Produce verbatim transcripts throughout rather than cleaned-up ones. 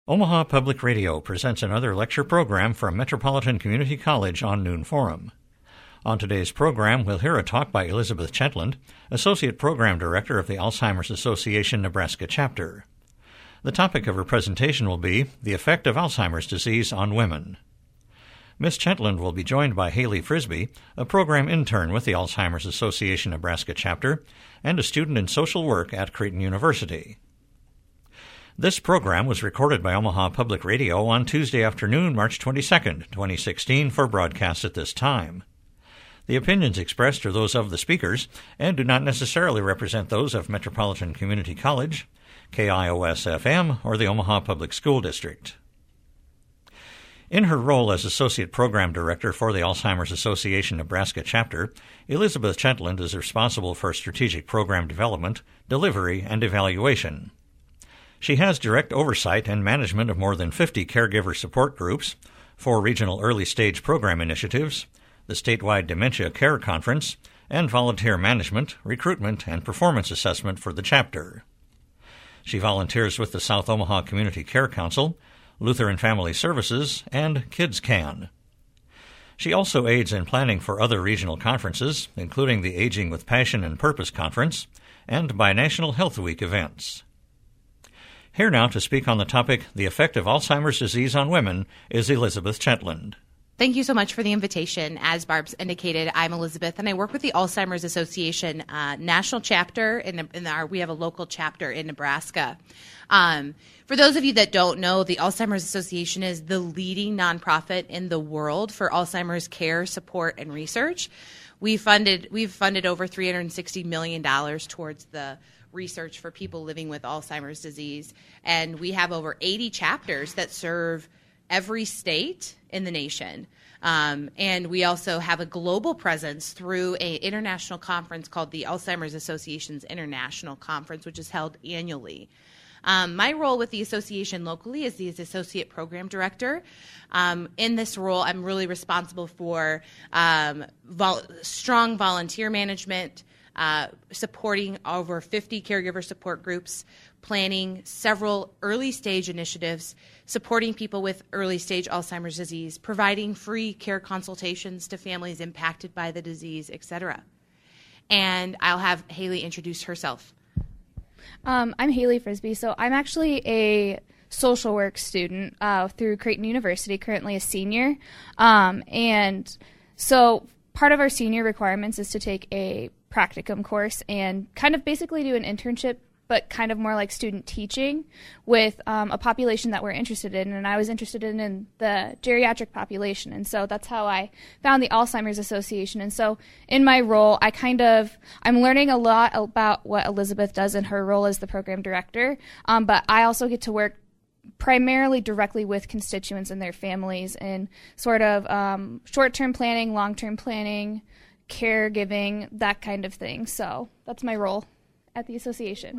Omaha Public Radio presents another lecture program from Metropolitan Community College on Noon Forum. On today's program, we'll hear a talk by Elizabeth Chetland, Associate Program Director of the Alzheimer's Association Nebraska Chapter. The topic of her presentation will be the effect of Alzheimer's disease on women. Miz Chetland will be joined by Haley Frisbee, a program intern with the Alzheimer's Association Nebraska Chapter and a student in social work at Creighton University. This program was recorded by Omaha Public Radio on Tuesday afternoon, March twenty-second, twenty sixteen, for broadcast at this time. The opinions expressed are those of the speakers and do not necessarily represent those of Metropolitan Community College, K I O S F M, or the Omaha Public School District. In her role as Associate Program Director for the Alzheimer's Association Nebraska Chapter, Elizabeth Chetland is responsible for strategic program development, delivery, and evaluation. She has direct oversight and management of more than fifty caregiver support groups, four regional early-stage program initiatives, the statewide Dementia Care Conference, and volunteer management, recruitment, and performance assessment for the chapter. She volunteers with the South Omaha Community Care Council, Lutheran Family Services, and Kids Can. She also aids in planning for other regional conferences, including the Aging with Passion and Purpose Conference and Binational Health Week events. Here now to speak on the topic, The Effect of Alzheimer's Disease on Women, is Elizabeth Chetland. Thank you so much for the invitation. As Barb's indicated, I'm Elizabeth, and I work with the Alzheimer's Association uh, National Chapter. In, in our, we have a local chapter in Nebraska. Um, for those of you that don't know, the Alzheimer's Association is the leading nonprofit in the world for Alzheimer's care, support, and research. We funded, we've funded over three hundred sixty million dollars towards the research for people living with Alzheimer's disease, and we have over eighty chapters that serve every state in the nation. Um, and we also have a global presence through an international conference called the Alzheimer's Association's International Conference, which is held annually. Um, my role with the association locally is the Associate Program Director. Um, in this role, I'm really responsible for um, vol- strong volunteer management, Uh, supporting over fifty caregiver support groups, planning several early-stage initiatives, supporting people with early-stage Alzheimer's disease, providing free care consultations to families impacted by the disease, et cetera. And I'll have Haley introduce herself. Um, I'm Haley Frisbee. So I'm actually a social work student uh, through Creighton University, currently a senior. Um, and so part of our senior requirements is to take a practicum course and kind of basically do an internship, but kind of more like student teaching with um, a population that we're interested in. And I was interested in, in the geriatric population. And so that's how I found the Alzheimer's Association. And so in my role, I kind of, I'm learning a lot about what Elizabeth does in her role as the program director. Um, but I also get to work primarily directly with constituents and their families in sort of um, short-term planning, long-term planning, caregiving, that kind of thing. So that's my role at the association.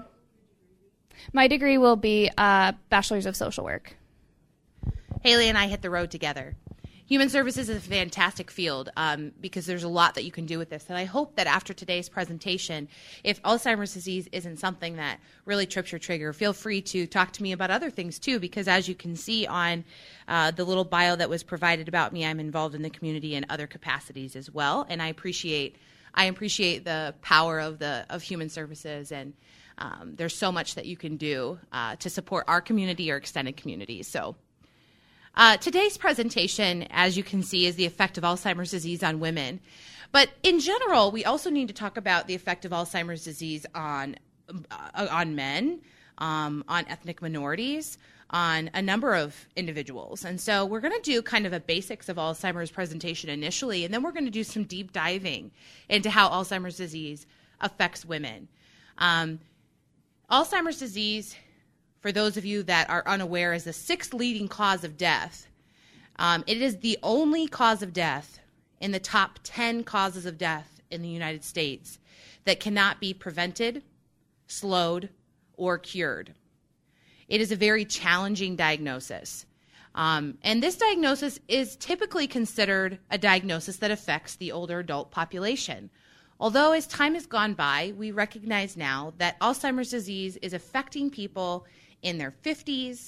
My degree will be uh, Bachelor's of Social Work. Haley and I hit the road together. Human services is a fantastic field um, because there's a lot that you can do with this. And I hope that after today's presentation, if Alzheimer's disease isn't something that really trips your trigger, feel free to talk to me about other things too, because as you can see on uh, the little bio that was provided about me, I'm involved in the community in other capacities as well. And I appreciate I appreciate the power of the of human services, and um, there's so much that you can do uh, to support our community or extended communities. So. Uh, today's presentation, as you can see, is the effect of Alzheimer's disease on women. But in general, we also need to talk about the effect of Alzheimer's disease on uh, on men, um, on ethnic minorities, on a number of individuals. And so we're going to do kind of a basics of Alzheimer's presentation initially, and then we're going to do some deep diving into how Alzheimer's disease affects women. Um, Alzheimer's disease, for those of you that are unaware, is the sixth leading cause of death. Um, it is the only cause of death in the top ten causes of death in the United States that cannot be prevented, slowed, or cured. It is a very challenging diagnosis. Um, and this diagnosis is typically considered a diagnosis that affects the older adult population. Although as time has gone by, we recognize now that Alzheimer's disease is affecting people in their fifties,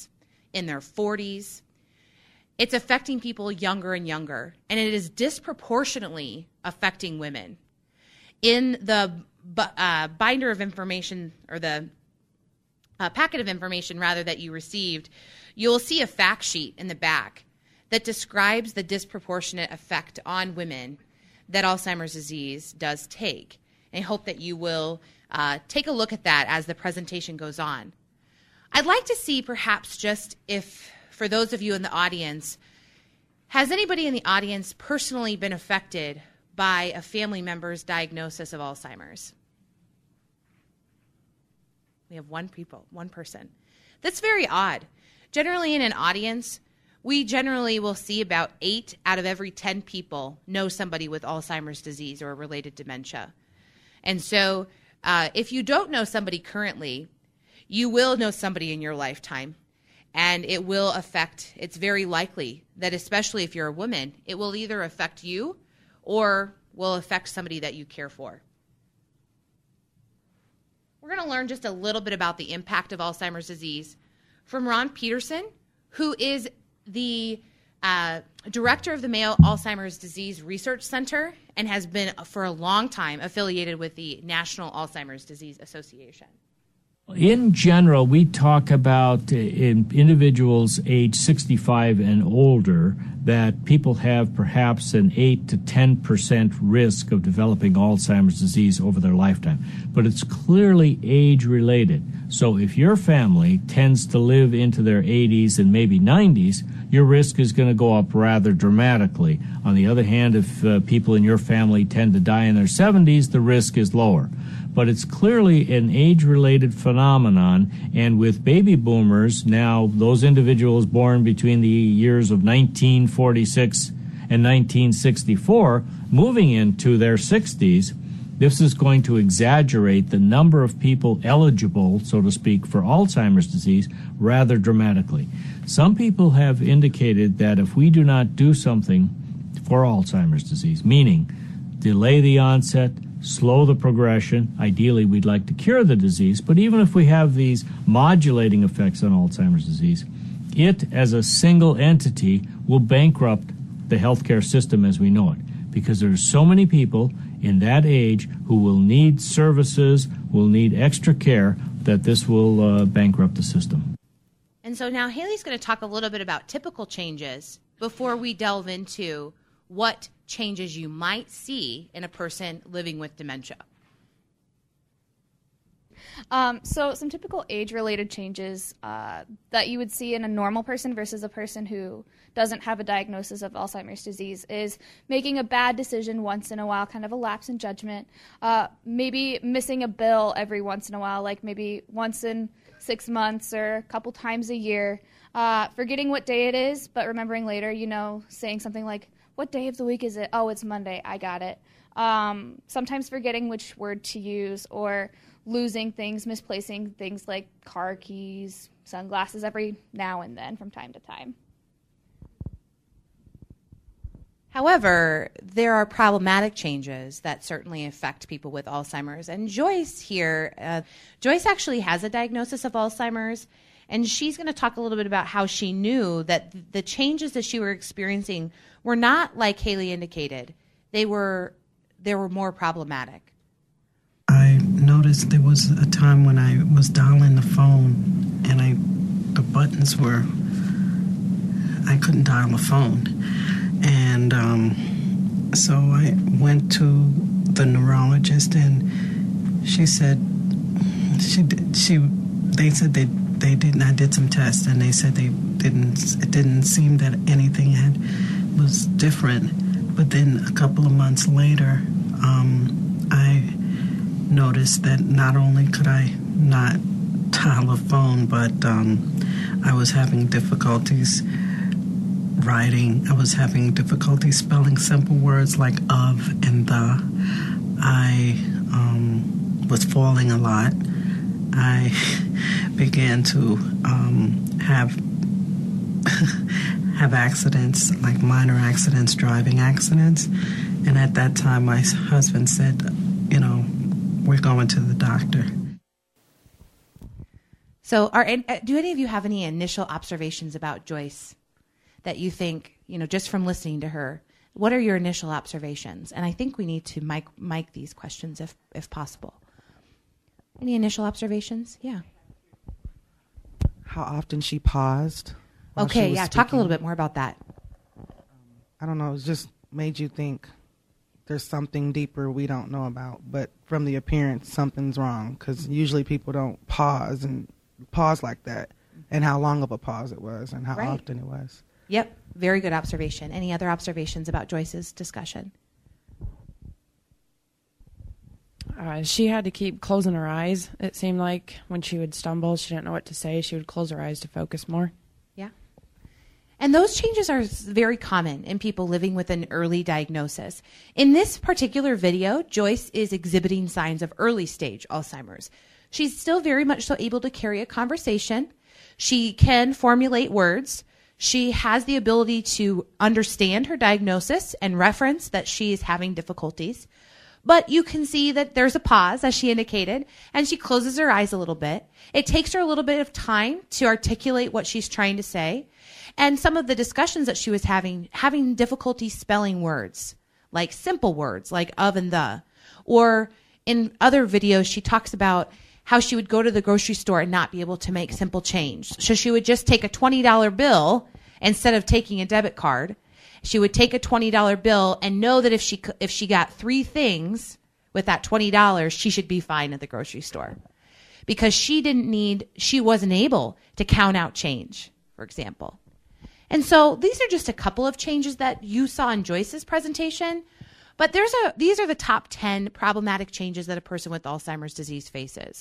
in their forties. It's affecting people younger and younger, and it is disproportionately affecting women. In the uh, binder of information, or the uh, packet of information, rather, that you received, you'll see a fact sheet in the back that describes the disproportionate effect on women that Alzheimer's disease does take. And I hope that you will uh, take a look at that as the presentation goes on. I'd like to see perhaps just if, for those of you in the audience, has anybody in the audience personally been affected by a family member's diagnosis of Alzheimer's? We have one people, one person. That's very odd. Generally in an audience, we generally will see about eight out of every ten people know somebody with Alzheimer's disease or related dementia. And so uh, if you don't know somebody currently, you will know somebody in your lifetime. And it will affect, it's very likely that, especially if you're a woman, it will either affect you or will affect somebody that you care for. We're going to learn just a little bit about the impact of Alzheimer's disease from Ron Peterson, who is the uh, director of the Mayo Alzheimer's Disease Research Center and has been for a long time affiliated with the National Alzheimer's Disease Association. In general, we talk about uh, in individuals age sixty-five and older that people have perhaps an eight to ten percent risk of developing Alzheimer's disease over their lifetime. But it's clearly age-related. So if your family tends to live into their eighties and maybe nineties, your risk is going to go up rather dramatically. On the other hand, if uh, people in your family tend to die in their seventies, the risk is lower. But it's clearly an age-related phenomenon, and with baby boomers, now those individuals born between the years of nineteen forty-six and nineteen sixty-four, moving into their sixties, this is going to exaggerate the number of people eligible, so to speak, for Alzheimer's disease rather dramatically. Some people have indicated that if we do not do something for Alzheimer's disease, meaning delay the onset, slow the progression. Ideally, we'd like to cure the disease, but even if we have these modulating effects on Alzheimer's disease, it as a single entity will bankrupt the healthcare system as we know it, because there are so many people in that age who will need services, will need extra care, that this will uh, bankrupt the system. And so now Haley's going to talk a little bit about typical changes before we delve into what changes you might see in a person living with dementia. Um, so some typical age-related changes uh, that you would see in a normal person versus a person who doesn't have a diagnosis of Alzheimer's disease is making a bad decision once in a while, kind of a lapse in judgment, uh, maybe missing a bill every once in a while, like maybe once in six months or a couple times a year, uh, forgetting what day it is, but remembering later, you know, saying something like, what day of the week is it? Oh, it's Monday. I got it. Um, sometimes forgetting which word to use, or losing things, misplacing things like car keys, sunglasses every now and then from time to time. However, there are problematic changes that certainly affect people with Alzheimer's. And Joyce here, uh, Joyce actually has a diagnosis of Alzheimer's, and she's going to talk a little bit about how she knew that the changes that she were experiencing were not like Haley indicated. They were, they were more problematic. I noticed there was a time when I was dialing the phone and I, the buttons were, I couldn't dial the phone. And um, so I went to the neurologist, and she said, she she they said they they didn't. I did some tests, and they said they didn't. It didn't seem that anything had was different. But then a couple of months later, um, I noticed that not only could I not dial a phone, but um, I was having difficulties writing. I was having difficulty spelling simple words like of and the. I um, was falling a lot. I began to um, have have accidents, like minor accidents, driving accidents. And at that time, my husband said, you know, we're going to the doctor. So are, do any of you have any initial observations about Joyce that you think, you know, just from listening to her, what are your initial observations? And I think we need to mic, mic these questions if, if possible. Any initial observations? Yeah. How often she paused. Okay, she yeah, speaking. Talk a little bit more about that. I don't know, it just made you think there's something deeper we don't know about. But from the appearance, something's wrong, because usually people don't pause and pause like that, and how long of a pause it was and how Right. often it was. Yep, very good observation. Any other observations about Joyce's discussion? Uh, she had to keep closing her eyes. It seemed like when she would stumble, she didn't know what to say. She would close her eyes to focus more. Yeah. And those changes are very common in people living with an early diagnosis. In this particular video, Joyce is exhibiting signs of early stage Alzheimer's. She's still very much so able to carry a conversation. She can formulate words. She has the ability to understand her diagnosis and reference that she is having difficulties. But you can see that there's a pause, as she indicated, and she closes her eyes a little bit. It takes her a little bit of time to articulate what she's trying to say. And some of the discussions that she was having, having difficulty spelling words, like simple words, like of and the. Or in other videos, she talks about how she would go to the grocery store and not be able to make simple change. So she would just take a twenty dollar bill instead of taking a debit card. She would take a twenty dollar bill and know that if she if she got three things with that twenty dollars, she should be fine at the grocery store. Because she didn't need, she wasn't able to count out change, for example. And so these are just a couple of changes that you saw in Joyce's presentation. But there's a these are the top ten problematic changes that a person with Alzheimer's disease faces.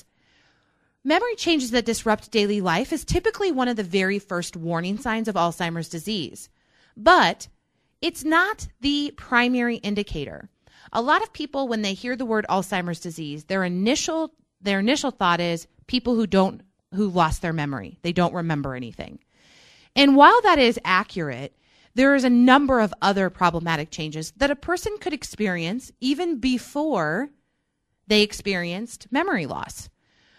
Memory changes that disrupt daily life is typically one of the very first warning signs of Alzheimer's disease. But it's not the primary indicator. A lot of people, when they hear the word Alzheimer's disease, their initial their initial thought is people who don't who lost their memory. They don't remember anything. And while that is accurate, there is a number of other problematic changes that a person could experience even before they experienced memory loss.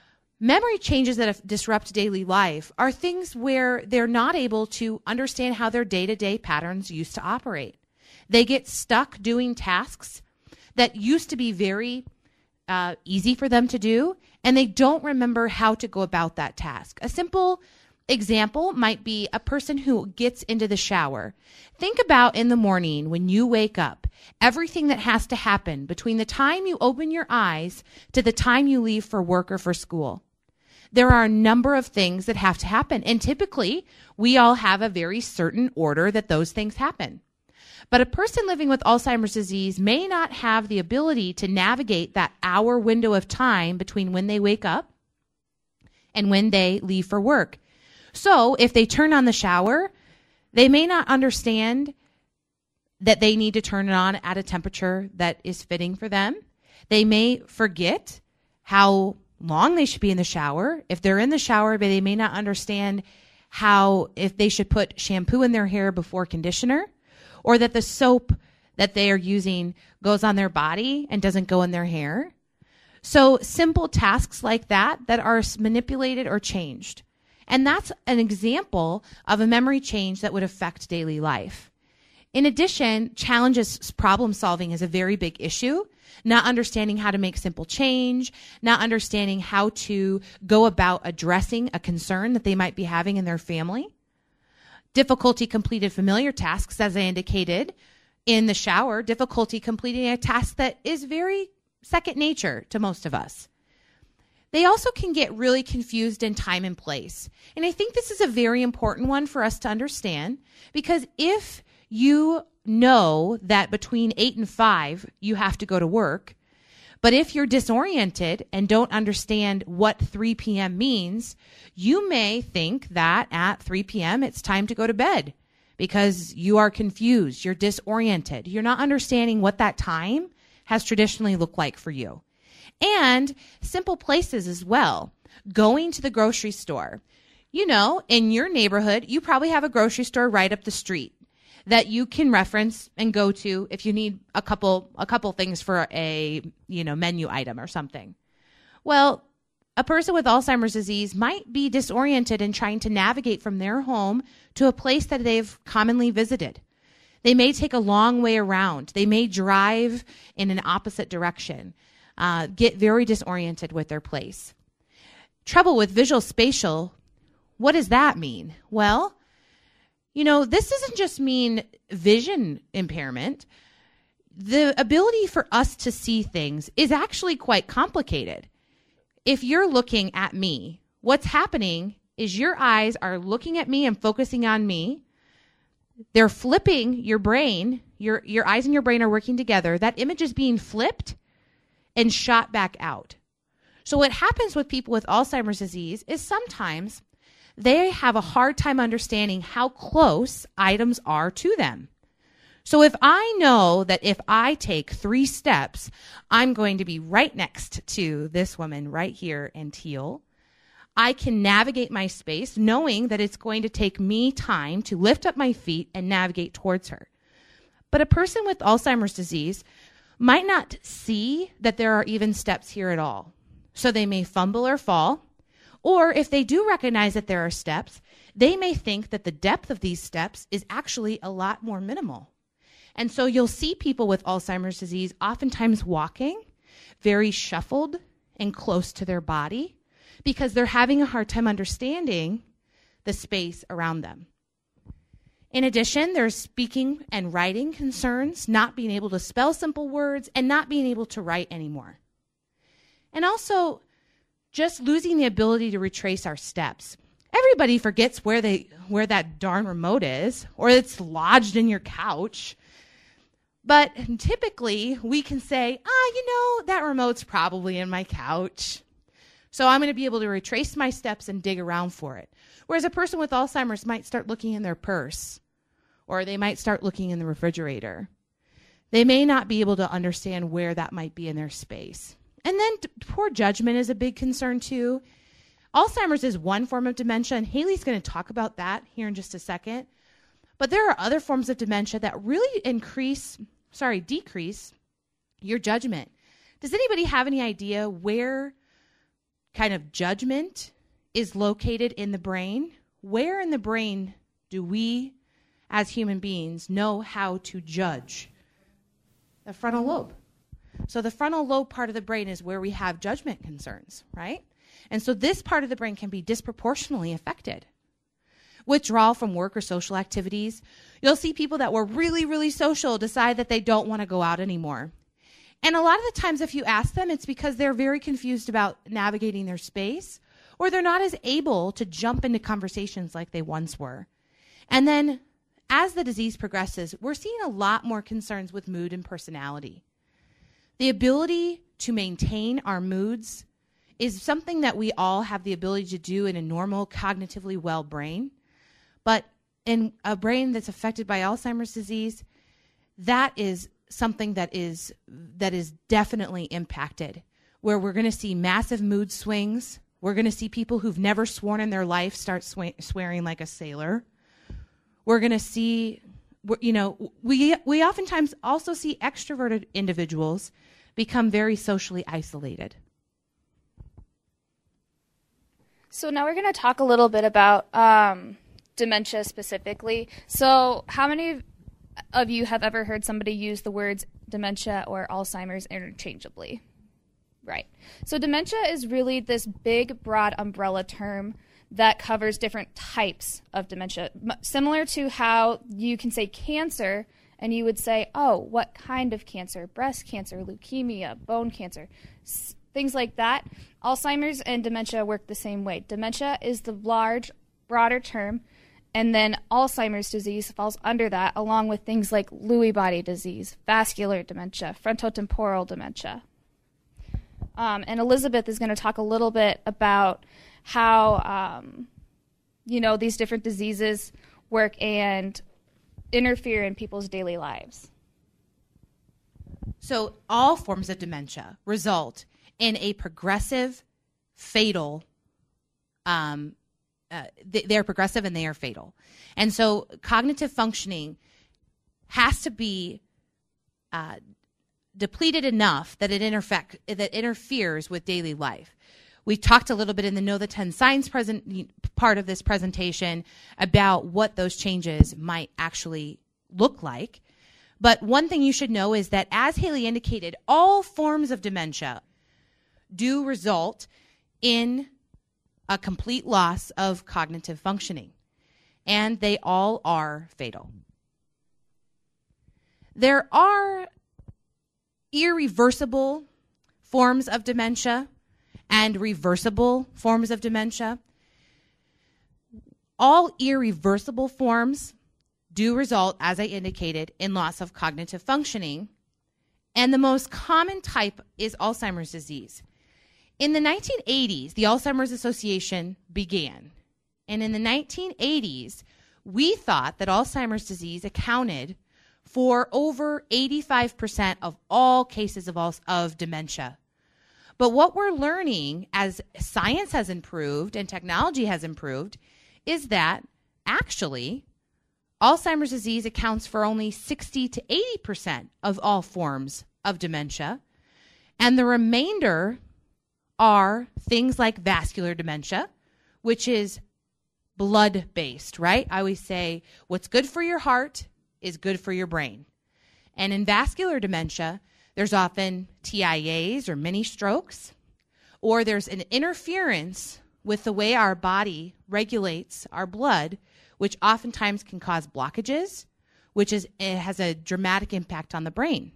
Memory changes that disrupt daily life are things where they're not able to understand how their day-to-day patterns used to operate. They get stuck doing tasks that used to be very uh, easy for them to do, and they don't remember how to go about that task. A simple example might be a person who gets into the shower. Think about in the morning when you wake up, everything that has to happen between the time you open your eyes to the time you leave for work or for school. There are a number of things that have to happen, and typically we all have a very certain order that those things happen. But a person living with Alzheimer's disease may not have the ability to navigate that hour window of time between when they wake up and when they leave for work. So if they turn on the shower, they may not understand that they need to turn it on at a temperature that is fitting for them. They may forget how long they should be in the shower. If they're in the shower, but they may not understand how, if they should put shampoo in their hair before conditioner, or that the soap that they are using goes on their body and doesn't go in their hair. So simple tasks like that that are manipulated or changed. And that's an example of a memory change that would affect daily life. In addition, challenges problem solving is a very big issue. Not understanding how to make simple change, not understanding how to go about addressing a concern that they might be having in their family. Difficulty completing familiar tasks, as I indicated in the shower, difficulty completing a task that is very second nature to most of us. They also can get really confused in time and place. And I think this is a very important one for us to understand, because if you know that between eight and five you have to go to work, but if you're disoriented and don't understand what three p.m. means, you may think that at three p.m. it's time to go to bed because you are confused, you're disoriented, you're not understanding what that time has traditionally looked like for you. And simple places as well. Going to the grocery store. You know, in your neighborhood, you probably have a grocery store right up the street that you can reference and go to if you need a couple a couple things for a, you know, menu item or something. Well, a person with Alzheimer's disease might be disoriented in trying to navigate from their home to a place that they've commonly visited. They may take a long way around. They may drive in an opposite direction, uh, get very disoriented with their place. Trouble with visual spatial, what does that mean? Well, you know, this doesn't just mean vision impairment. The ability for us to see things is actually quite complicated. If you're looking at me, what's happening is your eyes are looking at me and focusing on me. They're flipping your brain. Your, your eyes and your brain are working together. That image is being flipped and shot back out. So what happens with people with Alzheimer's disease is sometimes they have a hard time understanding how close items are to them. So if I know that if I take three steps, I'm going to be right next to this woman right here in teal, I can navigate my space knowing that it's going to take me time to lift up my feet and navigate towards her. But a person with Alzheimer's disease might not see that there are even steps here at all. So they may fumble or fall, or if they do recognize that there are steps, they may think that the depth of these steps is actually a lot more minimal. And so you'll see people with Alzheimer's disease oftentimes walking very shuffled and close to their body because they're having a hard time understanding the space around them. In addition, there's speaking and writing concerns, not being able to spell simple words and not being able to write anymore. And also just losing the ability to retrace our steps. Everybody forgets where they where that darn remote is, or it's lodged in your couch. But typically, we can say, ah, you know, that remote's probably in my couch. So I'm going to be able to retrace my steps and dig around for it. Whereas a person with Alzheimer's might start looking in their purse, or they might start looking in the refrigerator. They may not be able to understand where that might be in their space. And then t- poor judgment is a big concern too. Alzheimer's is one form of dementia, and Haley's going to talk about that here in just a second. But there are other forms of dementia that really increase, sorry, decrease your judgment. Does anybody have any idea where kind of judgment is located in the brain? Where in the brain do we, as human beings, know how to judge? The frontal lobe. So the frontal lobe part of the brain is where we have judgment concerns, right? And so this part of the brain can be disproportionately affected. Withdrawal from work or social activities. You'll see people that were really, really social decide that they don't want to go out anymore. And a lot of the times if you ask them, it's because they're very confused about navigating their space, or they're not as able to jump into conversations like they once were. And then as the disease progresses, we're seeing a lot more concerns with mood and personality. The ability to maintain our moods is something that we all have the ability to do in a normal, cognitively well brain. But in a brain that's affected by Alzheimer's disease, that is something that is that is definitely impacted, where we're going to see massive mood swings. We're going to see people who've never sworn in their life start sw- swearing like a sailor. We're going to see, you know, we we oftentimes also see extroverted individuals become very socially isolated. So now we're going to talk a little bit about um, dementia specifically. So how many of you have ever heard somebody use the words dementia or Alzheimer's interchangeably? Right. So dementia is really this big, broad umbrella term that covers different types of dementia. M- similar to how you can say cancer, and you would say, oh, what kind of cancer? Breast cancer, leukemia, bone cancer, s- things like that. Alzheimer's and dementia work the same way. Dementia is the large, broader term, and then Alzheimer's disease falls under that, along with things like Lewy body disease, vascular dementia, frontotemporal dementia. Um, and Elizabeth is going to talk a little bit about how, um, you know, these different diseases work and interfere in people's daily lives. So all forms of dementia result in a progressive, fatal, um, uh, they're progressive and they are fatal. And so cognitive functioning has to be uh, depleted enough that it interfect, that interferes with daily life. We talked a little bit in the Know the ten Signs present part of this presentation about what those changes might actually look like. But one thing you should know is that, as Haley indicated, all forms of dementia do result in a complete loss of cognitive functioning, and they all are fatal. There are irreversible forms of dementia and reversible forms of dementia. All irreversible forms do result, as I indicated, in loss of cognitive functioning, and the most common type is Alzheimer's disease. In the nineteen eighties, the Alzheimer's Association began, and in the nineteen eighties, we thought that Alzheimer's disease accounted for over eighty-five percent of all cases of, of dementia. But what we're learning as science has improved and technology has improved is that actually Alzheimer's disease accounts for only sixty to eighty percent of all forms of dementia, and the remainder are things like vascular dementia, which is blood-based, right? I always say what's good for your heart is good for your brain. And in vascular dementia, there's often T I As or mini strokes, or there's an interference with the way our body regulates our blood, which oftentimes can cause blockages, which is it has a dramatic impact on the brain.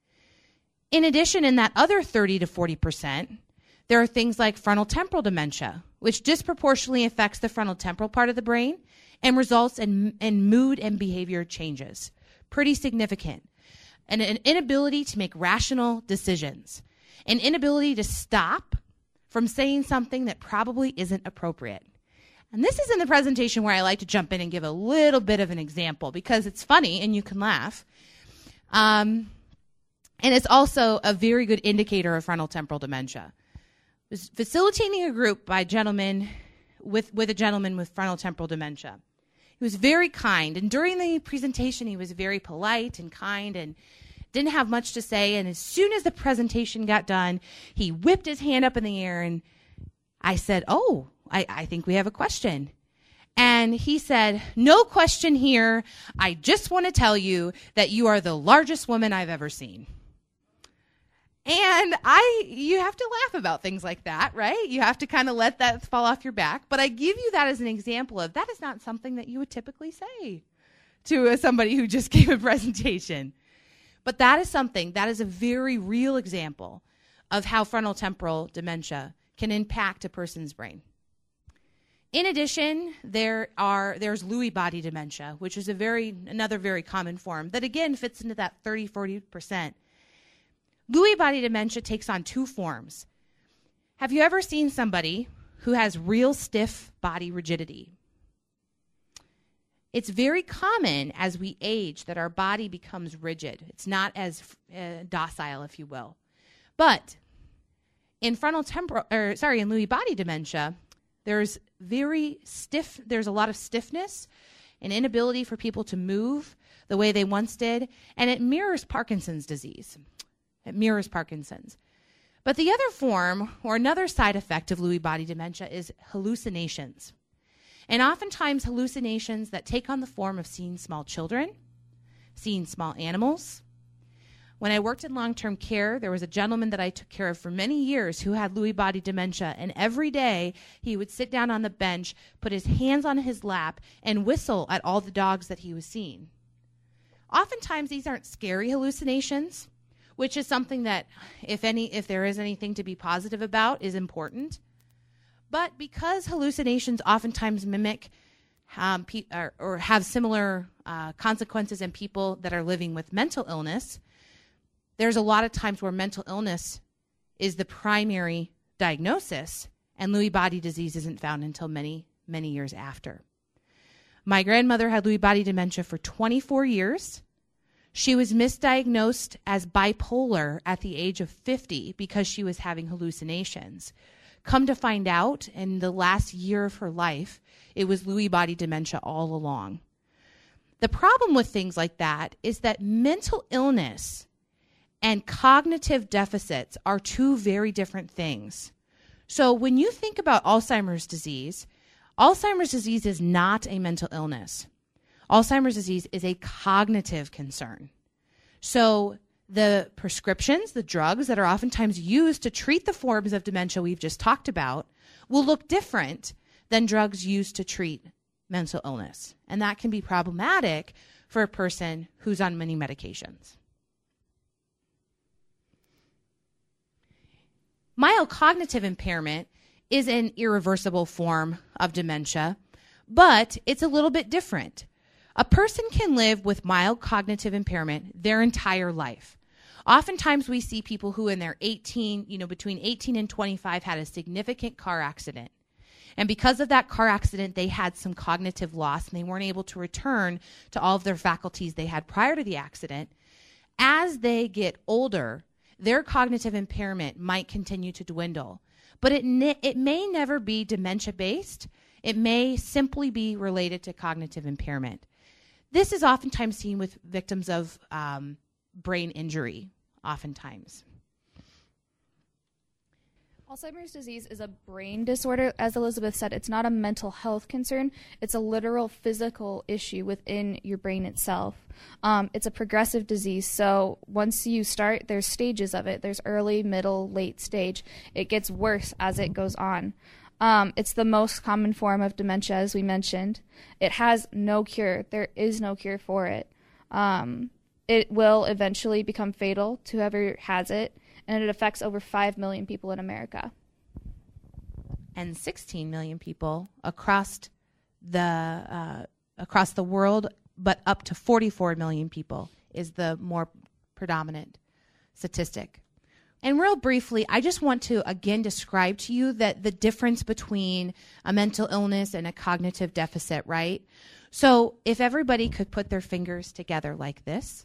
In addition, in that other thirty to forty percent, there are things like frontotemporal dementia, which disproportionately affects the frontal temporal part of the brain and results in, in mood and behavior changes. Pretty significant. And an inability to make rational decisions. An inability to stop from saying something that probably isn't appropriate. And this is in the presentation where I like to jump in and give a little bit of an example because it's funny and you can laugh. Um, and it's also a very good indicator of frontotemporal dementia. I was facilitating a group by a gentleman with, with a gentleman with frontotemporal dementia. He was very kind, and during the presentation, he was very polite and kind and didn't have much to say. And as soon as the presentation got done, he whipped his hand up in the air, and I said, oh, I, I think we have a question. And he said, no question here. I just want to tell you that you are the largest woman I've ever seen. And I, you have to laugh about things like that, right? You have to kind of let that fall off your back. But I give you that as an example of that is not something that you would typically say to somebody who just gave a presentation. But that is something, that is a very real example of how frontotemporal dementia can impact a person's brain. In addition, there are there's Lewy body dementia, which is a very another very common form that again fits into that thirty to forty percent. Lewy body dementia takes on two forms. Have you ever seen somebody who has real stiff body rigidity? It's very common as we age that our body becomes rigid. It's not as uh, docile, if you will. But in frontal temporal, or sorry, in Lewy body dementia, there's very stiff, there's a lot of stiffness, an inability for people to move the way they once did, and it mirrors Parkinson's disease. It mirrors Parkinson's. But the other form, or another side effect of Lewy body dementia, is hallucinations. And oftentimes hallucinations that take on the form of seeing small children, seeing small animals. When I worked in long-term care, there was a gentleman that I took care of for many years who had Lewy body dementia, and every day he would sit down on the bench, put his hands on his lap, and whistle at all the dogs that he was seeing. Oftentimes these aren't scary hallucinations, which is something that, if any, if there is anything to be positive about, is important. But because hallucinations oftentimes mimic um, pe- or, or have similar uh, consequences in people that are living with mental illness, there's a lot of times where mental illness is the primary diagnosis, and Lewy body disease isn't found until many, many years after. My grandmother had Lewy body dementia for twenty-four years. She was misdiagnosed as bipolar at the age of fifty because she was having hallucinations. Come to find out, in the last year of her life, it was Lewy body dementia all along. The problem with things like that is that mental illness and cognitive deficits are two very different things. So when you think about Alzheimer's disease, Alzheimer's disease is not a mental illness. Alzheimer's disease is a cognitive concern. So the prescriptions, the drugs that are oftentimes used to treat the forms of dementia we've just talked about will look different than drugs used to treat mental illness. And that can be problematic for a person who's on many medications. Mild cognitive impairment is an irreversible form of dementia, but it's a little bit different. A person can live with mild cognitive impairment their entire life. Oftentimes we see people who in their eighteen, you know, between eighteen and twenty-five had a significant car accident. And because of that car accident, they had some cognitive loss and they weren't able to return to all of their faculties they had prior to the accident. As they get older, their cognitive impairment might continue to dwindle. But it ne- it may never be dementia-based. It may simply be related to cognitive impairment. This is oftentimes seen with victims of um, brain injury, oftentimes. Alzheimer's disease is a brain disorder. As Elizabeth said, it's not a mental health concern. It's a literal physical issue within your brain itself. Um, it's a progressive disease, so once you start, there's stages of it. There's early, middle, late stage. It gets worse as it goes on. Um, it's the most common form of dementia, as we mentioned. It has no cure. There is no cure for it. Um, it will eventually become fatal to whoever has it, and it affects over five million people in America. And sixteen million people across the uh, across the world, but up to forty-four million people is the more predominant statistic. And real briefly, I just want to again describe to you that the difference between a mental illness and a cognitive deficit, right? So if everybody could put their fingers together like this.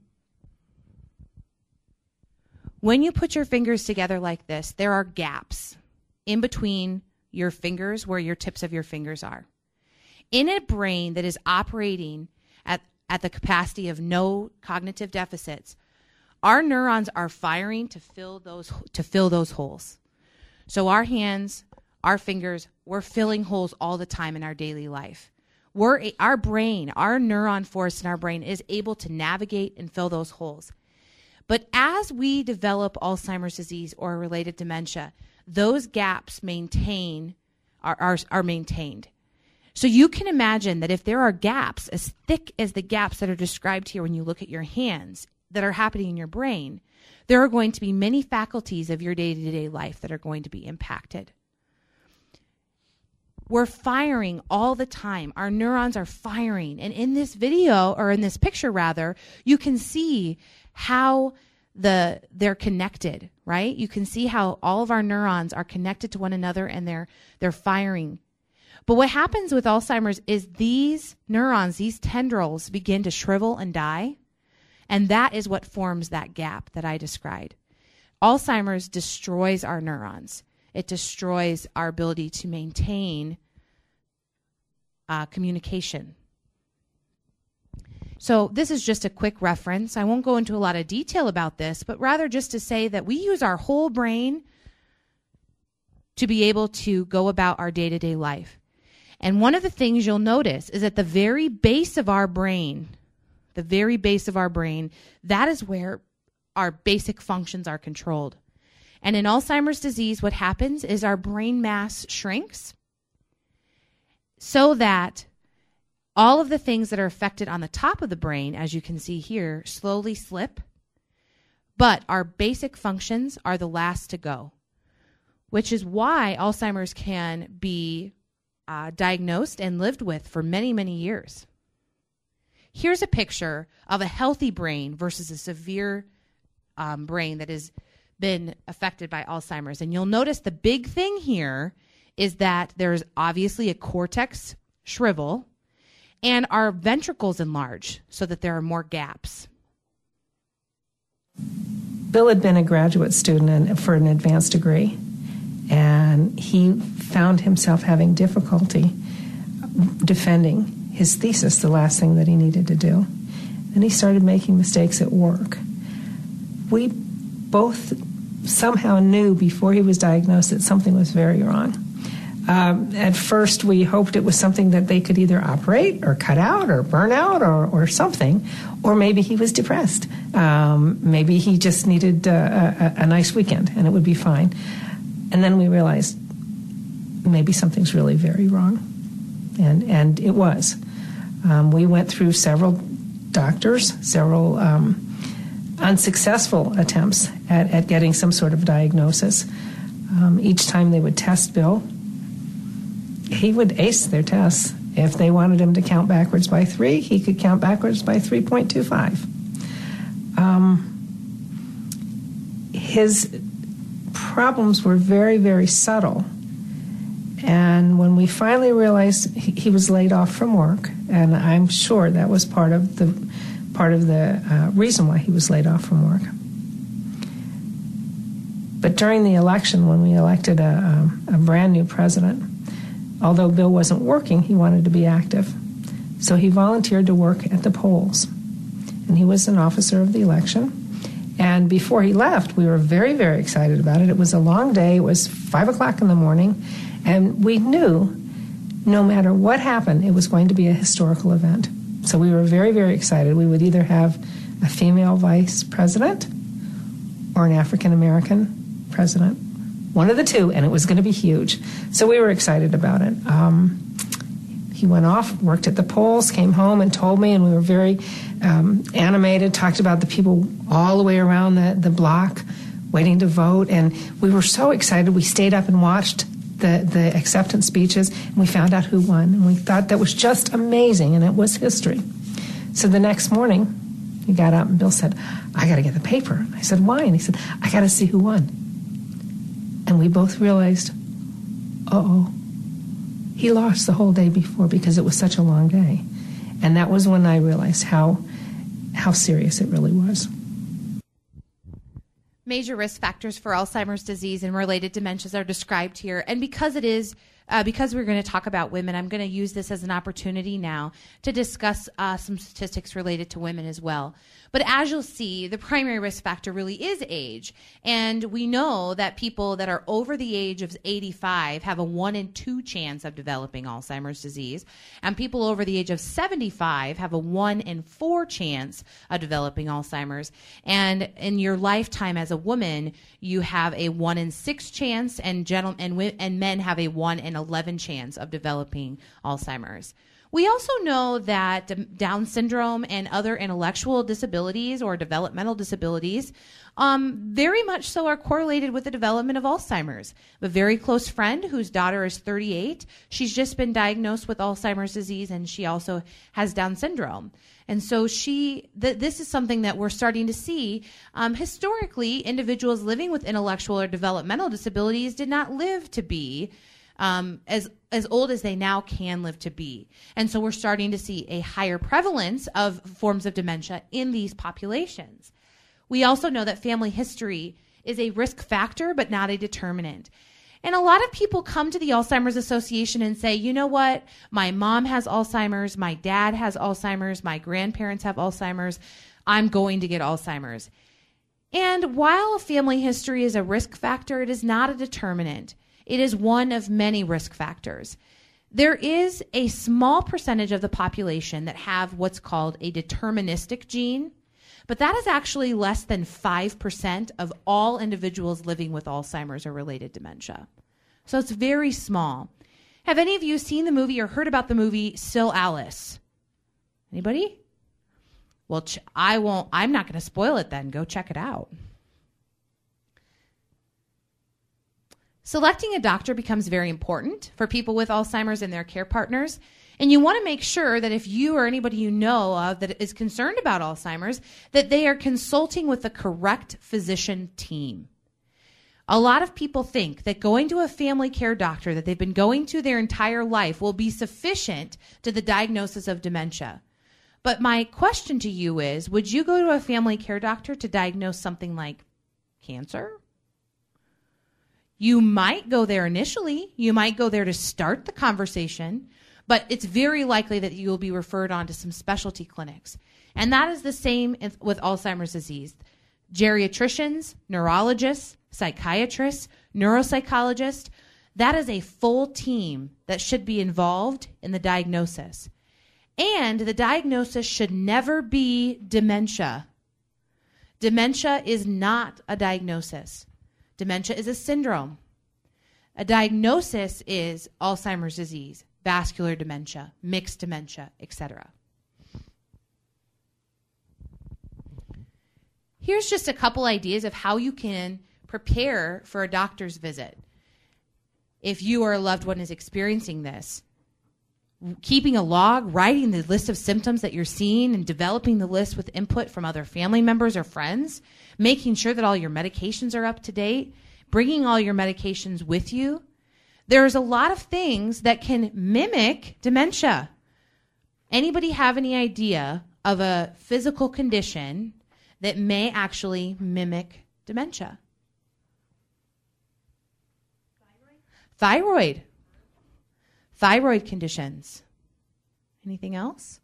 When you put your fingers together like this, there are gaps in between your fingers where your tips of your fingers are. In a brain that is operating at, at the capacity of no cognitive deficits, our neurons are firing to fill those to fill those holes. So our hands, our fingers, we're filling holes all the time in our daily life. We're our brain, our neuron force in our brain is able to navigate and fill those holes. But as we develop Alzheimer's disease or related dementia, those gaps maintain are, are, are maintained. So you can imagine that if there are gaps as thick as the gaps that are described here when you look at your hands that are happening in your brain, there are going to be many faculties of your day-to-day life that are going to be impacted. We're firing all the time. Our neurons are firing. And in this video, or in this picture rather, you can see how the they're connected, right? You can see how all of our neurons are connected to one another and they're they're firing. But what happens with Alzheimer's is these neurons, these tendrils begin to shrivel and die, and that is what forms that gap that I described. Alzheimer's destroys our neurons. It destroys our ability to maintain uh, communication. So this is just a quick reference. I won't go into a lot of detail about this, but rather just to say that we use our whole brain to be able to go about our day-to-day life. And one of the things you'll notice is at the very base of our brain, the very base of our brain, that is where our basic functions are controlled. And in Alzheimer's disease, what happens is our brain mass shrinks so that all of the things that are affected on the top of the brain, as you can see here, slowly slip, but our basic functions are the last to go, which is why Alzheimer's can be uh, diagnosed and lived with for many, many years. Here's a picture of a healthy brain versus a severe um, brain that has been affected by Alzheimer's. And you'll notice the big thing here is that there's obviously a cortex shrivel, and our ventricles enlarge so that there are more gaps. Bill had been a graduate student in, for an advanced degree, and he found himself having difficulty defending his thesis, the last thing that he needed to do. And he started making mistakes at work. We both somehow knew before he was diagnosed that something was very wrong. Um, at first, we hoped it was something that they could either operate or cut out or burn out or, or something, or maybe he was depressed. Um, maybe he just needed uh, a, a nice weekend and it would be fine. And then we realized maybe something's really very wrong, and and it was. Um, we went through several doctors, several um, unsuccessful attempts at, at getting some sort of diagnosis. Um, each time they would test Bill, he would ace their tests. If they wanted him to count backwards by three, he could count backwards by three point two five. Um, his problems were very, very subtle. And when we finally realized he, he was laid off from work, and I'm sure that was part of the part of the uh, reason why he was laid off from work. But during the election, when we elected a, um, a brand new president, although Bill wasn't working, he wanted to be active. So he volunteered to work at the polls. And he was an officer of the election. And before he left, we were very, very excited about it. It was a long day. It was five o'clock in the morning. And we knew no matter what happened, it was going to be a historical event. So we were very, very excited. We would either have a female vice president or an African-American president. One of the two, and it was going to be huge. So we were excited about it. Um, he went off, worked at the polls, came home and told me, and we were very um, animated, talked about the people all the way around the, the block waiting to vote. And we were so excited. We stayed up and watched the, the acceptance speeches, and we found out who won. And we thought that was just amazing, and it was history. So the next morning, he got up, and Bill said, I got to get the paper. I said, why? And he said, I got to see who won. And we both realized, uh-oh, he lost the whole day before because it was such a long day. And that was when I realized how how serious it really was. Major risk factors for Alzheimer's disease and related dementias are described here. And because it is, uh, because we're going to talk about women, I'm going to use this as an opportunity now to discuss uh, some statistics related to women as well. But as you'll see, the primary risk factor really is age. And we know that people that are over the age of eighty-five have a one in two chance of developing Alzheimer's disease. And people over the age of seventy-five have a one in four chance of developing Alzheimer's. And in your lifetime as a woman, you have a one in six chance, and, gentle- and, and men have a one in eleven chance of developing Alzheimer's. We also know that Down syndrome and other intellectual disabilities or developmental disabilities um, very much so are correlated with the development of Alzheimer's. A very close friend whose daughter is thirty-eight, she's just been diagnosed with Alzheimer's disease, and she also has Down syndrome. And so she, th- this is something that we're starting to see. Um, historically, individuals living with intellectual or developmental disabilities did not live to be Um, as as old as they now can live to be. And so we're starting to see a higher prevalence of forms of dementia in these populations. We also know that family history is a risk factor, but not a determinant. And a lot of people come to the Alzheimer's Association and say, you know what, my mom has Alzheimer's, my dad has Alzheimer's, my grandparents have Alzheimer's, I'm going to get Alzheimer's. And while family history is a risk factor, it is not a determinant. It is one of many risk factors. There is a small percentage of the population that have what's called a deterministic gene, but that is actually less than five percent of all individuals living with Alzheimer's or related dementia. So it's very small. Have any of you seen the movie or heard about the movie Still Alice? Anybody? Well, ch- I won't, I'm not going to spoil it then. Go check it out. Selecting a doctor becomes very important for people with Alzheimer's and their care partners. And you want to make sure that if you or anybody you know of that is concerned about Alzheimer's, that they are consulting with the correct physician team. A lot of people think that going to a family care doctor that they've been going to their entire life will be sufficient to the diagnosis of dementia. But my question to you is, would you go to a family care doctor to diagnose something like cancer? You might go there initially. You might go there to start the conversation, but it's very likely that you'll be referred on to some specialty clinics. And that is the same with Alzheimer's disease. Geriatricians, neurologists, psychiatrists, neuropsychologists. That is a full team that should be involved in the diagnosis. And the diagnosis should never be dementia. Dementia is not a diagnosis. Dementia is a syndrome. A diagnosis is Alzheimer's disease, vascular dementia, mixed dementia, et cetera. Here's just a couple ideas of how you can prepare for a doctor's visit. If you or a loved one is experiencing this, keeping a log, writing the list of symptoms that you're seeing and developing the list with input from other family members or friends, making sure that all your medications are up to date, bringing all your medications with you. There's a lot of things that can mimic dementia. Anybody have any idea of a physical condition that may actually mimic dementia? Thyroid. Thyroid conditions. Anything else?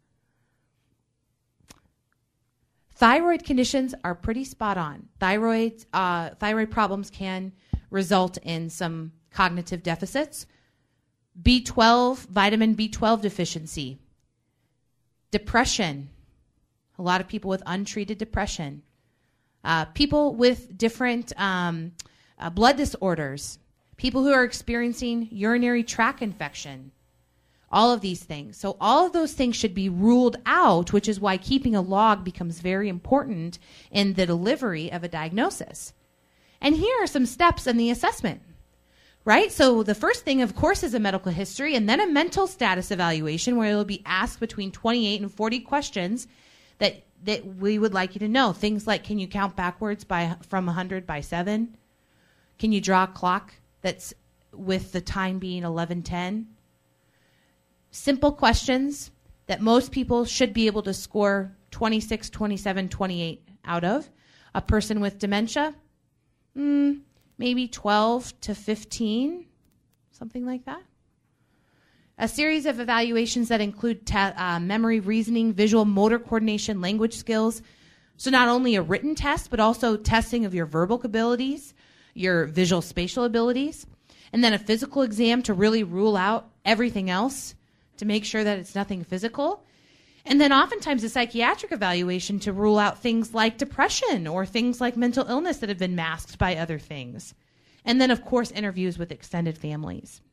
Thyroid conditions are pretty spot on. Thyroid, uh, thyroid problems can result in some cognitive deficits. B twelve, vitamin B twelve deficiency. Depression. A lot of people with untreated depression. Uh, people with different um, uh, blood disorders. People who are experiencing urinary tract infection. All of these things. So all of those things should be ruled out, which is why keeping a log becomes very important in the delivery of a diagnosis. And here are some steps in the assessment, right? So the first thing, of course, is a medical history and then a mental status evaluation where you'll be asked between twenty-eight and forty questions that, that we would like you to know. Things like, can you count backwards by from one hundred by seven? Can you draw a clock that's with the time being eleven ten? Simple questions that most people should be able to score twenty-six, twenty-seven, twenty-eight out of. A person with dementia, mm, maybe twelve to fifteen, something like that. A series of evaluations that include te- uh, memory, reasoning, visual, motor coordination, language skills. So not only a written test, but also testing of your verbal abilities, your visual spatial abilities, and then a physical exam to really rule out everything else, to make sure that it's nothing physical. And then oftentimes a psychiatric evaluation to rule out things like depression or things like mental illness that have been masked by other things. And then, of course, interviews with extended families.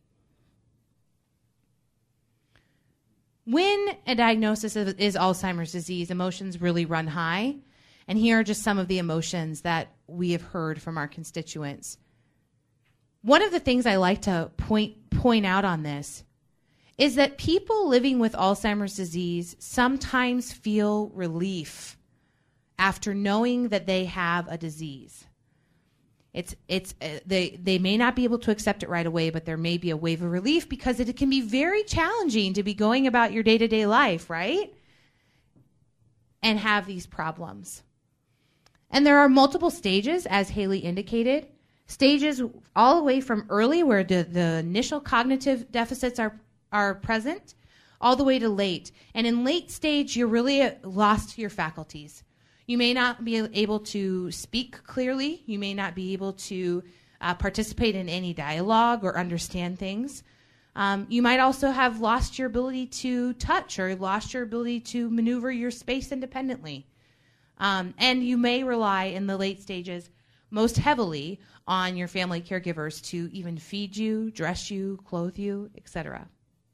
When a diagnosis is, is Alzheimer's disease, emotions really run high. And here are just some of the emotions that we have heard from our constituents. One of the things I like to point point out on this is that people living with Alzheimer's disease sometimes feel relief after knowing that they have a disease. It's it's uh, they they may not be able to accept it right away, but there may be a wave of relief because it can be very challenging to be going about your day-to-day life, right? And have these problems. And there are multiple stages, as Haley indicated. Stages all the way from early, where the, the initial cognitive deficits are are present, all the way to late. And in late stage, you're really lost your faculties. You may not be able to speak clearly. You may not be able to uh, participate in any dialogue or understand things. Um, you might also have lost your ability to touch or lost your ability to maneuver your space independently. Um, and you may rely in the late stages most heavily on your family caregivers to even feed you, dress you, clothe you, et cetera.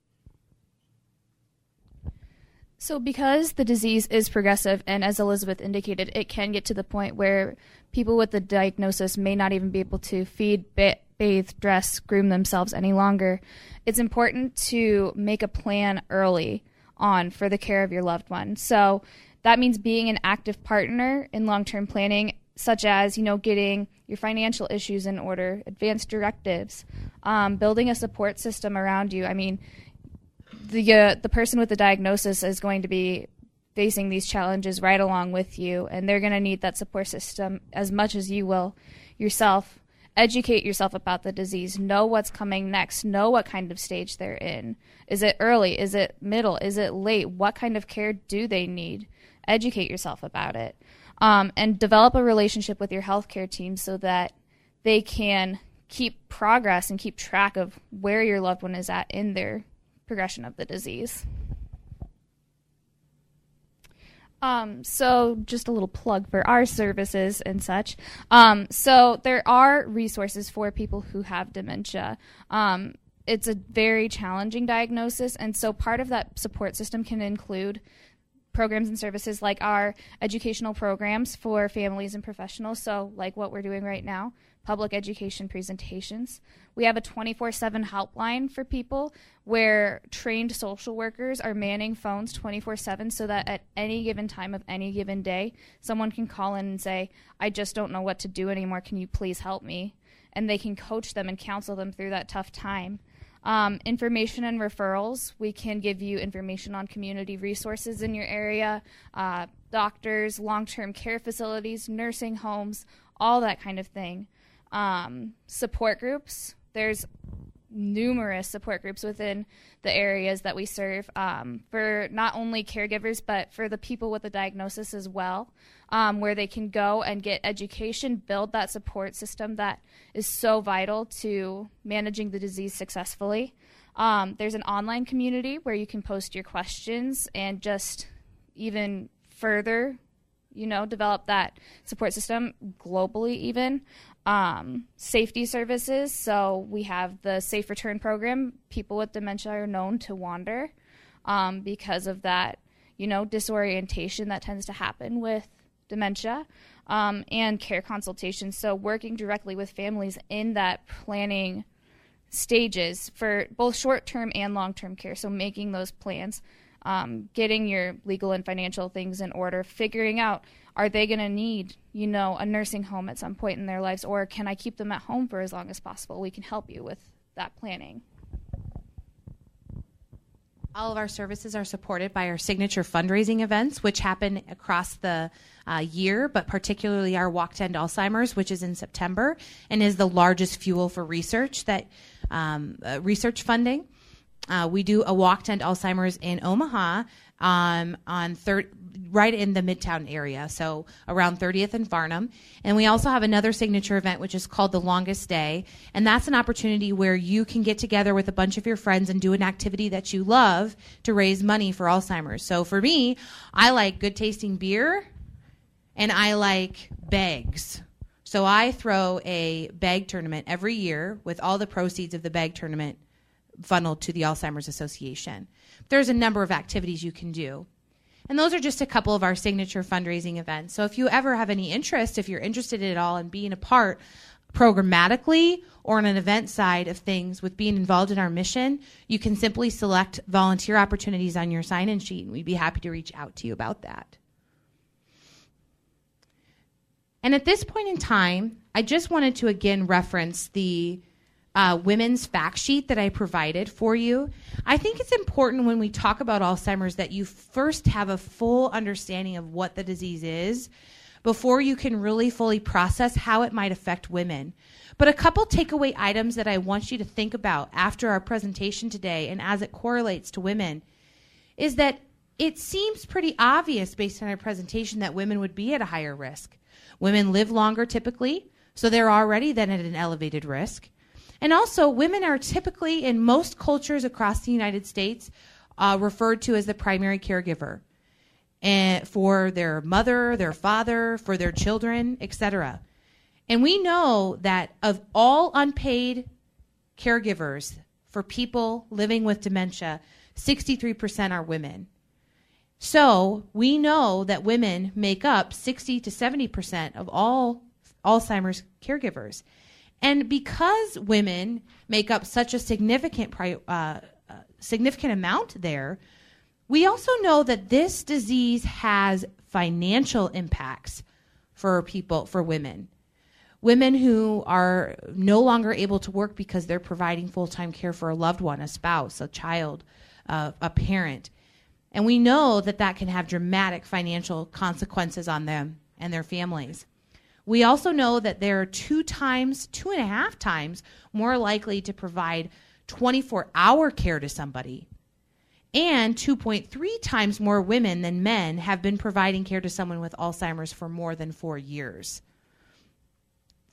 So because the disease is progressive, and as Elizabeth indicated, it can get to the point where people with the diagnosis may not even be able to feed, ba- bathe, dress, groom themselves any longer, it's important to make a plan early on for the care of your loved one. So that means being an active partner in long-term planning, such as, you know, getting your financial issues in order, advanced directives, um, building a support system around you. I mean, the uh, the person with the diagnosis is going to be facing these challenges right along with you, and they're going to need that support system as much as you will yourself. Educate yourself about the disease. Know what's coming next. Know what kind of stage they're in. Is it early? Is it middle? Is it late? What kind of care do they need? Educate yourself about it. Um, and develop a relationship with your healthcare team so that they can keep progress and keep track of where your loved one is at in their progression of the disease. Um, so just a little plug for our services and such. Um, so there are resources for people who have dementia. Um, it's a very challenging diagnosis, and so part of that support system can include programs and services like our educational programs for families and professionals, so like what we're doing right now, public education presentations. We have a twenty-four seven helpline for people where trained social workers are manning phones twenty-four seven so that at any given time of any given day, someone can call in and say, I just don't know what to do anymore, can you please help me? And they can coach them and counsel them through that tough time. Um, information and referrals, we can give you information on community resources in your area, uh, doctors, long-term care facilities, nursing homes, all that kind of thing. Um, support groups, there's numerous support groups within the areas that we serve um, for not only caregivers but for the people with the diagnosis as well, um, where they can go and get education, build that support system that is so vital to managing the disease successfully. Um, there's an online community where you can post your questions and just even further, you know, develop that support system globally even. Um, safety services, so we have the Safe Return program. People with dementia are known to wander um, because of that, you know, disorientation that tends to happen with dementia, um, and care consultations. So working directly with families in that planning stages for both short-term and long-term care, so making those plans, um, getting your legal and financial things in order, figuring out, are they going to need, you know, a nursing home at some point in their lives, or can I keep them at home for as long as possible? We can help you with that planning. All of our services are supported by our signature fundraising events, which happen across the uh, year, but particularly our Walk to End Alzheimer's, which is in September and is the largest fuel for research that um, uh, research funding. Uh, we do a Walk to End Alzheimer's in Omaha um, on third, right in the Midtown area, so around thirtieth and Farnham. And we also have another signature event, which is called The Longest Day, and that's an opportunity where you can get together with a bunch of your friends and do an activity that you love to raise money for Alzheimer's. So for me, I like good tasting beer, and I like bags. So I throw a bag tournament every year with all the proceeds of the bag tournament funneled to the Alzheimer's Association. There's a number of activities you can do. And those are just a couple of our signature fundraising events. So if you ever have any interest, if you're interested at all in being a part programmatically or on an event side of things with being involved in our mission, you can simply select volunteer opportunities on your sign-in sheet, and we'd be happy to reach out to you about that. And at this point in time, I just wanted to again reference the Uh, women's fact sheet that I provided for you. I think it's important when we talk about Alzheimer's that you first have a full understanding of what the disease is before you can really fully process how it might affect women. But a couple takeaway items that I want you to think about after our presentation today and as it correlates to women is that it seems pretty obvious based on our presentation that women would be at a higher risk. Women live longer typically, so they're already then at an elevated risk. And also, women are typically, in most cultures across the United States, uh, referred to as the primary caregiver and for their mother, their father, for their children, et cetera. And we know that of all unpaid caregivers for people living with dementia, sixty-three percent are women. So we know that women make up sixty to seventy percent of all Alzheimer's caregivers. And because women make up such a significant pri- uh, uh, significant amount there, we also know that this disease has financial impacts for people, for women. Women who are no longer able to work because they're providing full-time care for a loved one, a spouse, a child, uh, a parent. And we know that that can have dramatic financial consequences on them and their families. We also know that they're two times, two and a half times more likely to provide twenty-four hour care to somebody. And two point three times more women than men have been providing care to someone with Alzheimer's for more than four years.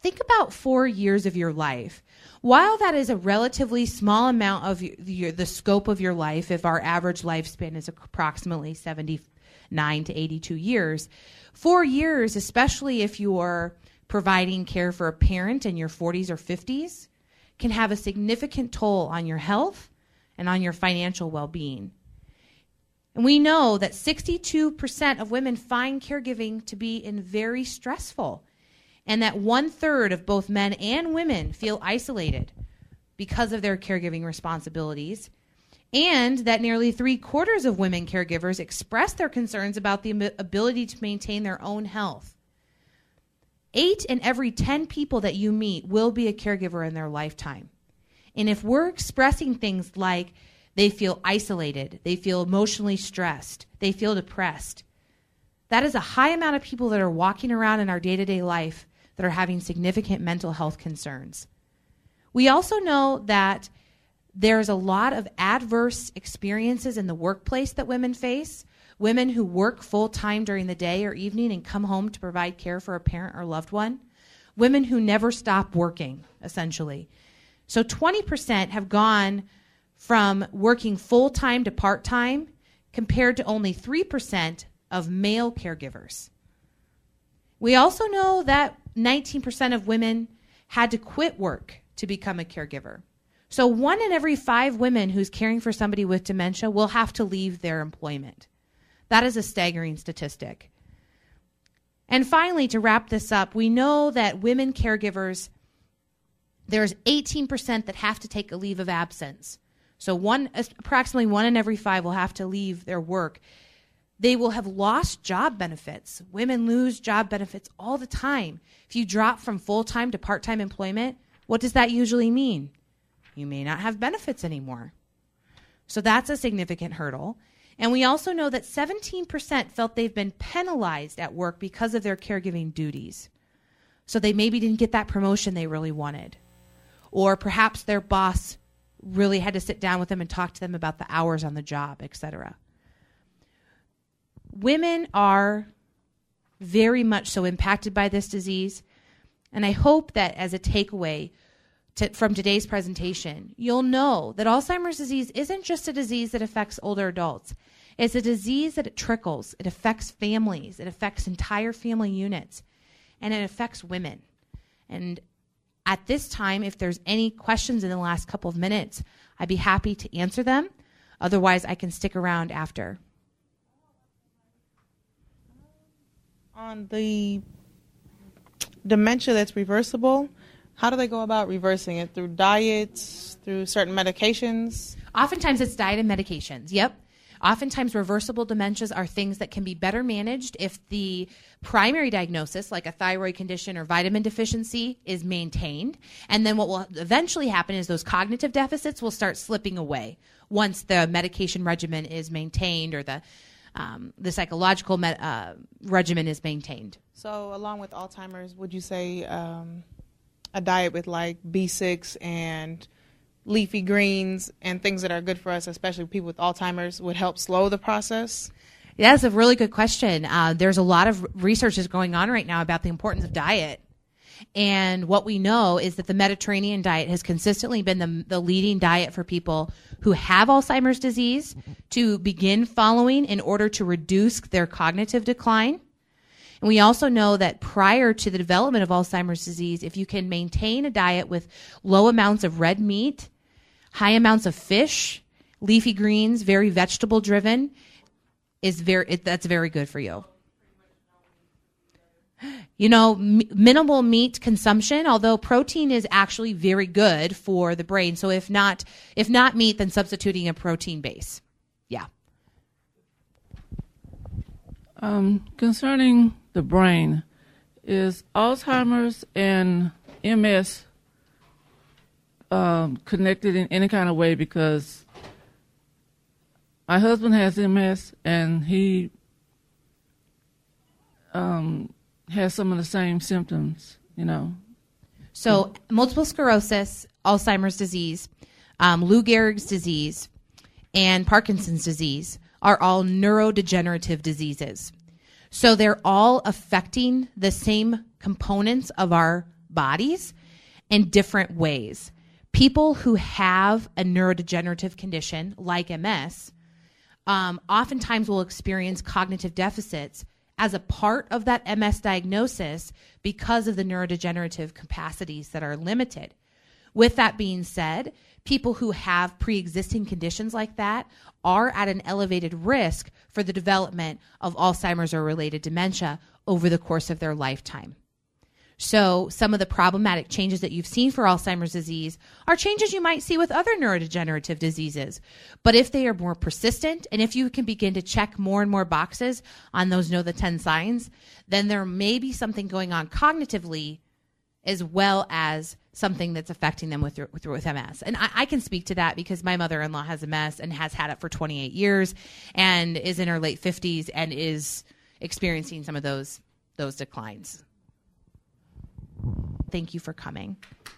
think about four years of your life. While that is a relatively small amount of your, your, the scope of your life, if our average lifespan is approximately seventy-nine to eighty-two years, four years, especially if you're providing care for a parent in your forties or fifties, can have a significant toll on your health and on your financial well-being. And we know that sixty-two percent of women find caregiving to be in very stressful, and that one-third of both men and women feel isolated because of their caregiving responsibilities, and that nearly three-quarters of women caregivers express their concerns about the ability to maintain their own health. Eight in every ten people that you meet will be a caregiver in their lifetime. And if we're expressing things like they feel isolated, they feel emotionally stressed, they feel depressed, that is a high amount of people that are walking around in our day-to-day life that are having significant mental health concerns. We also know that there's a lot of adverse experiences in the workplace that women face. Women who work full-time during the day or evening and come home to provide care for a parent or loved one. Women who never stop working, essentially. So twenty percent have gone from working full-time to part-time, compared to only three percent of male caregivers. We also know that nineteen percent of women had to quit work to become a caregiver. So one in every five women who's caring for somebody with dementia will have to leave their employment. That is a staggering statistic. And finally, to wrap this up, we know that women caregivers, there's eighteen percent that have to take a leave of absence. So one, approximately one in every five will have to leave their work. They will have lost job benefits. Women lose job benefits all the time. If you drop from full-time to part-time employment, what does that usually mean? You may not have benefits anymore. So that's a significant hurdle. And we also know that seventeen percent felt they've been penalized at work because of their caregiving duties. So they maybe didn't get that promotion they really wanted. Or perhaps their boss really had to sit down with them and talk to them about the hours on the job, et cetera. Women are very much so impacted by this disease, and I hope that as a takeaway to, from today's presentation, you'll know that Alzheimer's disease isn't just a disease that affects older adults. It's a disease that it trickles. It affects families. It affects entire family units, and it affects women. And at this time, if there's any questions in the last couple of minutes, I'd be happy to answer them. Otherwise, I can stick around after. On the dementia that's reversible, how do they go about reversing it? Through diets, through certain medications? Oftentimes it's diet and medications, yep. Oftentimes reversible dementias are things that can be better managed if the primary diagnosis, like a thyroid condition or vitamin deficiency, is maintained. And then what will eventually happen is those cognitive deficits will start slipping away once the medication regimen is maintained or the Um, the psychological me- uh, regimen is maintained. So along with Alzheimer's, would you say um, a diet with like B six and leafy greens and things that are good for us, especially people with Alzheimer's, would help slow the process? Yeah, that's a really good question. Uh, there's a lot of research that's going on right now about the importance of diet. And what we know is that the Mediterranean diet has consistently been the, the leading diet for people who have Alzheimer's disease to begin following in order to reduce their cognitive decline. And we also know that prior to the development of Alzheimer's disease, if you can maintain a diet with low amounts of red meat, high amounts of fish, leafy greens, very vegetable driven, is very it, that's very good for you. You know, m- minimal meat consumption, although protein is actually very good for the brain. So if not, if not meat, then substituting a protein base. Yeah. Um, concerning the brain, is Alzheimer's and M S um, connected in any kind of way? Because my husband has M S and he um, has some of the same symptoms, you know. So multiple sclerosis, Alzheimer's disease, um, Lou Gehrig's disease, and Parkinson's disease are all neurodegenerative diseases. So they're all affecting the same components of our bodies in different ways. People who have a neurodegenerative condition like M S um, oftentimes will experience cognitive deficits as a part of that M S diagnosis because of the neurodegenerative capacities that are limited. With that being said, people who have pre-existing conditions like that are at an elevated risk for the development of Alzheimer's or related dementia over the course of their lifetime. So some of the problematic changes that you've seen for Alzheimer's disease are changes you might see with other neurodegenerative diseases. But if they are more persistent, and if you can begin to check more and more boxes on those know the ten signs, then there may be something going on cognitively as well as something that's affecting them with, with, with M S. And I, I can speak to that because my mother-in-law has M S and has had it for twenty-eight years and is in her late fifties and is experiencing some of those those declines. Thank you for coming.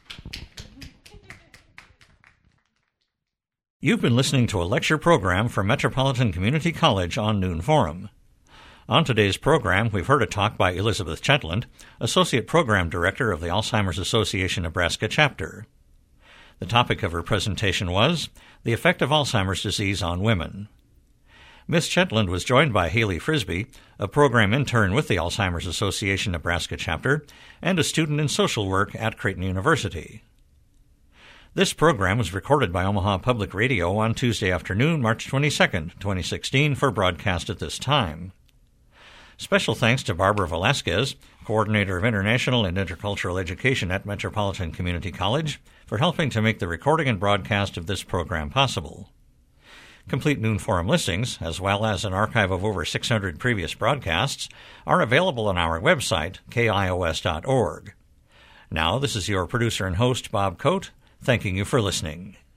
You've been listening to a lecture program from Metropolitan Community College on Noon Forum. On today's program, we've heard a talk by Elizabeth Chetland, Associate Program Director of the Alzheimer's Association Nebraska Chapter. The topic of her presentation was The Effect of Alzheimer's Disease on Women. Miz Chetland was joined by Haley Frisbee, a program intern with the Alzheimer's Association Nebraska Chapter and a student in social work at Creighton University. This program was recorded by Omaha Public Radio on Tuesday afternoon, March twenty-second, twenty sixteen, for broadcast at this time. Special thanks to Barbara Velasquez, Coordinator of International and Intercultural Education at Metropolitan Community College, for helping to make the recording and broadcast of this program possible. Complete Noon Forum listings, as well as an archive of over six hundred previous broadcasts, are available on our website, K I O S dot org. Now, this is your producer and host, Bob Coate, thanking you for listening.